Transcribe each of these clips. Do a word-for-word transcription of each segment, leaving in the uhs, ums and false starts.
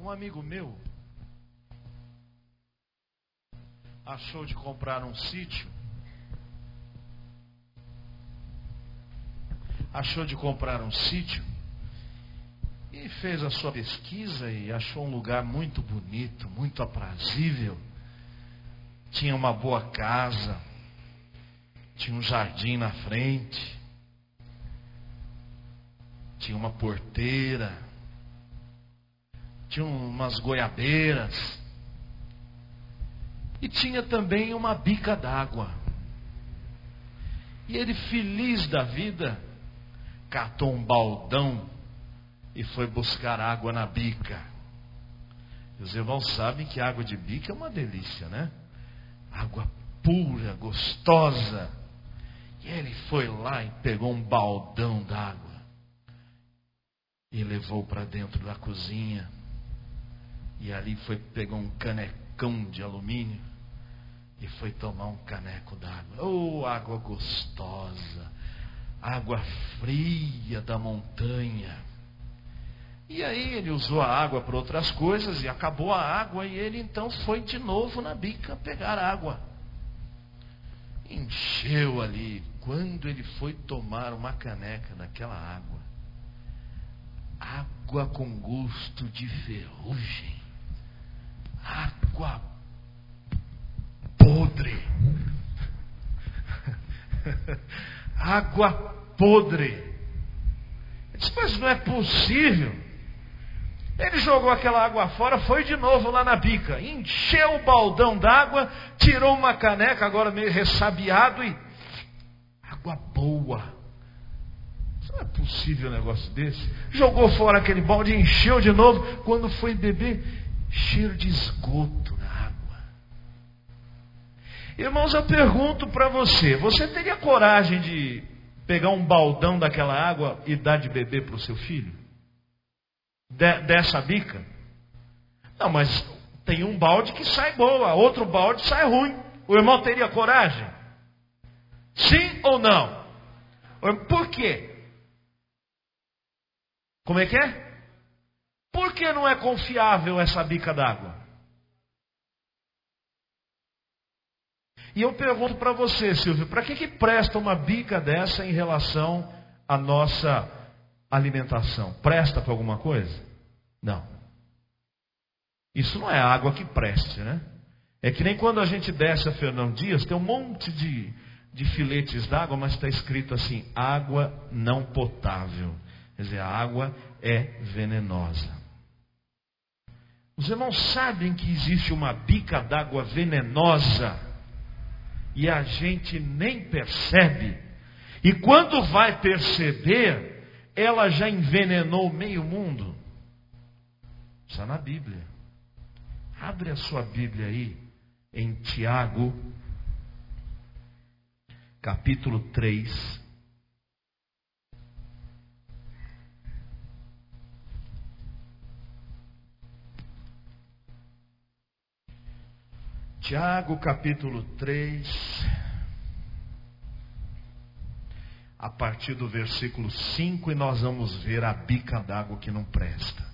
Um amigo meu achou de comprar um sítio, achou de comprar um sítio e fez a sua pesquisa e achou um lugar muito bonito, muito aprazível. Tinha uma boa casa, tinha um jardim na frente, tinha uma porteira, tinha umas goiabeiras e tinha também uma bica d'água. E ele, feliz da vida, catou um baldão e foi buscar água na bica. E os irmãos sabem que água de bica é uma delícia, né? Água pura, gostosa. E ele foi lá e pegou um baldão d'água e levou para dentro da cozinha. E ali foi, pegou um canecão de alumínio e foi tomar um caneco d'água. Oh, água gostosa, água fria da montanha. E aí ele usou a água para outras coisas e acabou a água, e ele então foi de novo na bica pegar água. Encheu ali. Quando ele foi tomar uma caneca daquela água, água com gosto de ferrugem, água podre, água podre. Ele disse, mas não é possível. Ele jogou aquela água fora, foi de novo lá na bica, encheu o baldão d'água, tirou uma caneca, agora meio ressabiado, e água boa. Não é possível um negócio desse. Jogou fora aquele balde, encheu de novo. Quando foi beber, cheiro de esgoto na água. Irmãos, eu pergunto para você, você teria coragem de pegar um baldão daquela água e dar de beber para o seu filho? De, dessa bica? Não, mas tem um balde que sai boa, outro balde sai ruim. O irmão teria coragem? Sim ou não? Por quê? Como é que é? Por que não é confiável essa bica d'água? E eu pergunto para você, Silvio, para que que presta uma bica dessa em relação à nossa alimentação? Presta para alguma coisa? Não. Isso não é água que preste, né? É que nem quando a gente desce a Fernão Dias, tem um monte de, de filetes d'água, mas está escrito assim, água não potável. Quer dizer, a água é venenosa. Os irmãos sabem que existe uma bica d'água venenosa e a gente nem percebe. E quando vai perceber, ela já envenenou meio mundo. Está na Bíblia. Abre a sua Bíblia aí em Tiago, capítulo três. Tiago, capítulo três, a partir do versículo cinco, e nós vamos ver a bica d'água que não presta.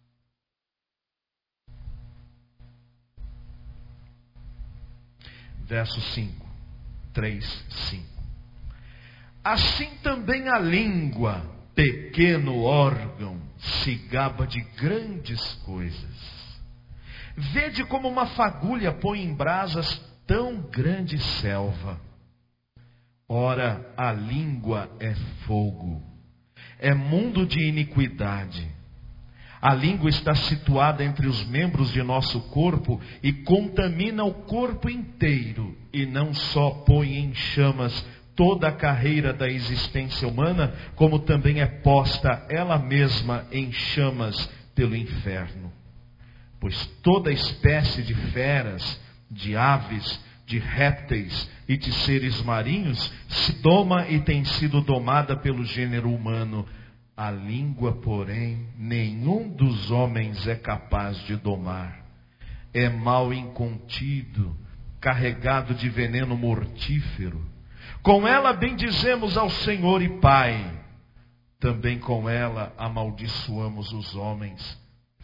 Verso cinco, três, cinco. Assim também a língua, pequeno órgão, se gaba de grandes coisas. Vede como uma fagulha põe em brasas tão grande selva. Ora, a língua é fogo, é mundo de iniquidade. A língua está situada entre os membros de nosso corpo e contamina o corpo inteiro, e não só põe em chamas toda a carreira da existência humana, como também é posta ela mesma em chamas pelo inferno. Pois toda espécie de feras, de aves, de répteis e de seres marinhos se doma e tem sido domada pelo gênero humano. A língua, porém, nenhum dos homens é capaz de domar. É mal incontido, carregado de veneno mortífero. Com ela bendizemos ao Senhor e Pai. Também com ela amaldiçoamos os homens,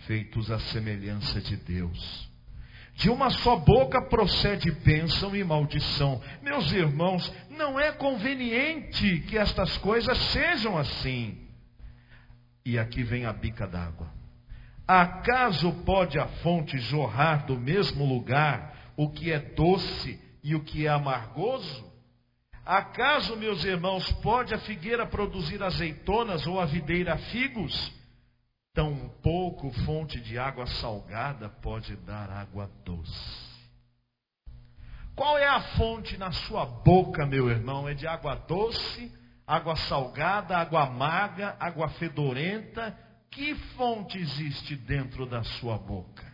feitos à semelhança de Deus. De uma só boca procede bênção e maldição. Meus irmãos, não é conveniente que estas coisas sejam assim. E aqui vem a bica d'água. Acaso pode a fonte jorrar do mesmo lugar o que é doce e o que é amargoso? Acaso, meus irmãos, pode a figueira produzir azeitonas ou a videira figos? Tampouco fonte de água salgada pode dar água doce. Qual é a fonte na sua boca, meu irmão? É de água doce, água salgada, água amarga, água fedorenta? Que fonte existe dentro da sua boca?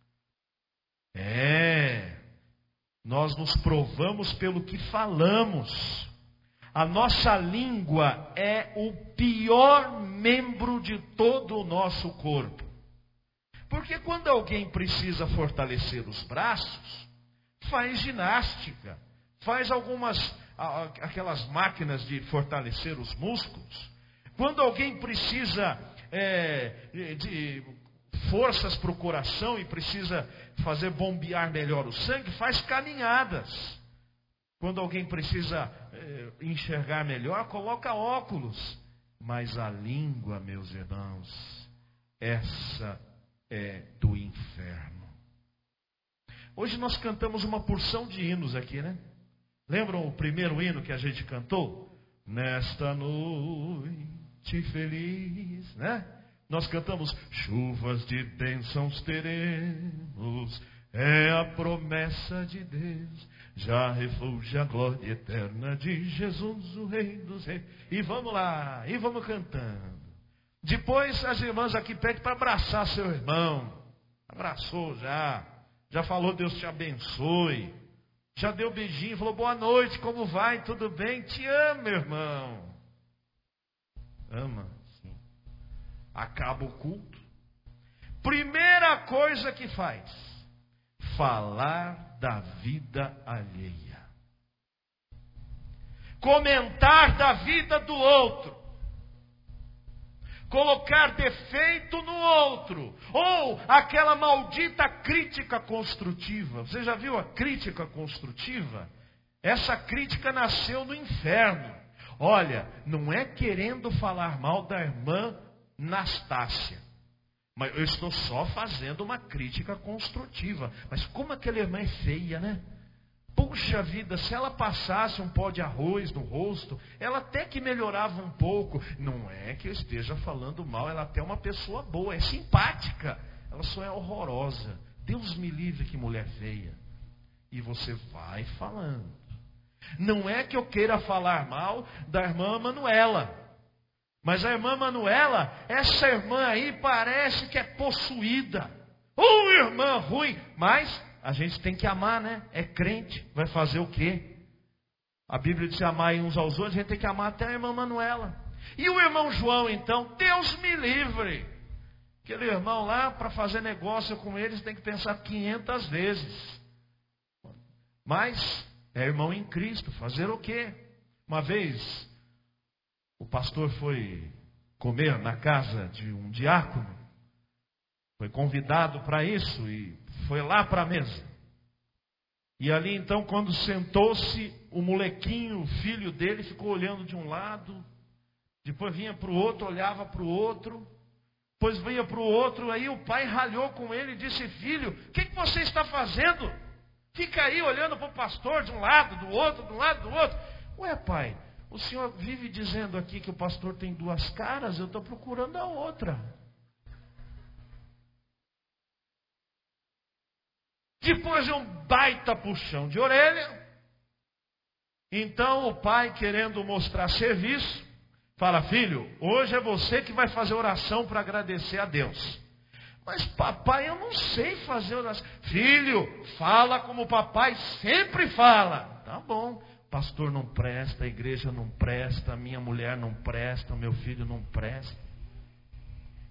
É, nós nos provamos pelo que falamos. A nossa língua é o pior membro de todo o nosso corpo. Porque quando alguém precisa fortalecer os braços, faz ginástica, faz algumas, aquelas máquinas de fortalecer os músculos. Quando alguém precisa é, de forças para o coração e precisa fazer bombear melhor o sangue, faz caminhadas. Quando alguém precisa é, enxergar melhor, coloca óculos. Mas a língua, meus irmãos, essa é do inferno. Hoje nós cantamos uma porção de hinos aqui, né? Lembram o primeiro hino que a gente cantou? Nesta noite feliz, né? Nós cantamos, chuvas de bênçãos teremos, é a promessa de Deus, já refúgio a glória eterna de Jesus, o Rei dos Reis. E vamos lá, e vamos cantando. Depois as irmãs aqui pedem para abraçar seu irmão. Abraçou já, já falou Deus te abençoe, já deu beijinho, falou boa noite, como vai, tudo bem? Te amo, meu irmão. Ama, sim. Acaba o culto. Primeira coisa que faz, falar da vida alheia. Comentar da vida do outro. Colocar defeito no outro. Ou aquela maldita crítica construtiva. Você já viu a crítica construtiva? Essa crítica nasceu no inferno. Olha, não é querendo falar mal da irmã Nastácia. Mas eu estou só fazendo uma crítica construtiva. Mas como aquela irmã é feia, né? Puxa vida, se ela passasse um pó de arroz no rosto, ela até que melhorava um pouco. Não é que eu esteja falando mal, ela até é uma pessoa boa, é simpática. Ela só é horrorosa. Deus me livre, que mulher feia. E você vai falando. Não é que eu queira falar mal da irmã Manuela. Mas a irmã Manuela, essa irmã aí parece que é possuída. Ô irmã ruim, mas a gente tem que amar, né? É crente, vai fazer o quê? A Bíblia diz amar uns aos outros, a gente tem que amar até a irmã Manuela. E o irmão João, então, Deus me livre. Aquele irmão lá, para fazer negócio com eles, tem que pensar quinhentas vezes. Mas é irmão em Cristo, fazer o quê? Uma vez, o pastor foi comer na casa de um diácono, foi convidado para isso e foi lá para a mesa. E ali então, quando sentou-se, o molequinho, o filho dele, ficou olhando de um lado, depois vinha para o outro, olhava para o outro, depois vinha para o outro, aí o pai ralhou com ele e disse: filho, o que, que você está fazendo? Fica aí olhando para o pastor de um lado, do outro, de um lado, do outro. Ué, pai, o senhor vive dizendo aqui que o pastor tem duas caras, eu estou procurando a outra. Depois de um baita puxão de orelha, então o pai, querendo mostrar serviço, fala: filho, hoje é você que vai fazer oração para agradecer a Deus. Mas papai, eu não sei fazer oração. Filho, fala como o papai sempre fala. Tá bom. Pastor não presta, a igreja não presta, a minha mulher não presta, o meu filho não presta.